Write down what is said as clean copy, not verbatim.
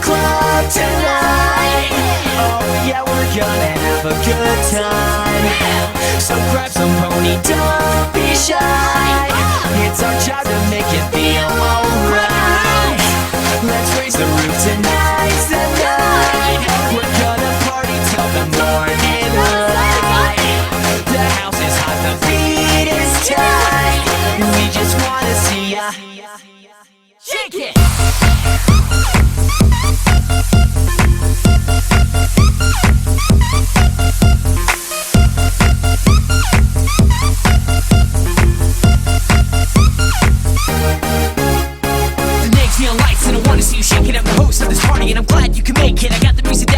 club tonight. Oh yeah, we're gonna have a good time. So grab some pony, don't be shy. It's our job to make you feel alright. Let's raise the roof, tonight's the night. We're gonna party till the morning light. The house is hot, the beat is tight. We just wanna see ya shake it. The next neon lights and I wanna see you shaking. I'm the host of this party and I'm glad you can make it. I got the music